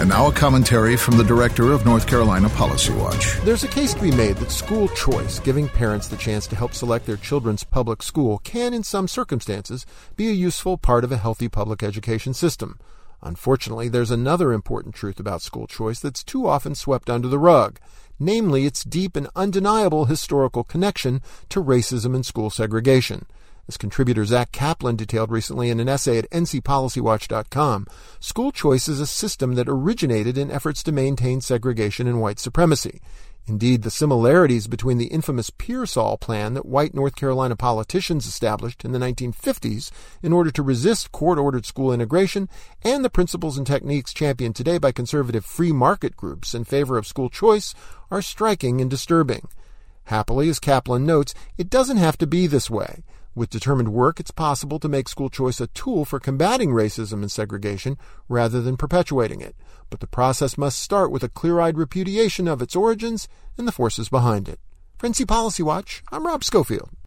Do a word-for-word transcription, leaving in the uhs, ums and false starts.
And now a commentary from the director of North Carolina Policy Watch. There's a case to be made that school choice, giving parents the chance to help select their children's public school, can, in some circumstances, be a useful part of a healthy public education system. Unfortunately, there's another important truth about school choice that's too often swept under the rug, namely its deep and undeniable historical connection to racism and school segregation. As contributor Zach Kaplan detailed recently in an essay at N C Policy Watch dot com, school choice is a system that originated in efforts to maintain segregation and white supremacy. Indeed, the similarities between the infamous Pearsall Plan that white North Carolina politicians established in the nineteen fifties in order to resist court-ordered school integration and the principles and techniques championed today by conservative free market groups in favor of school choice are striking and disturbing. Happily, as Kaplan notes, it doesn't have to be this way. With determined work, it's possible to make school choice a tool for combating racism and segregation rather than perpetuating it. But the process must start with a clear-eyed repudiation of its origins and the forces behind it. For N C Policy Watch, I'm Rob Schofield.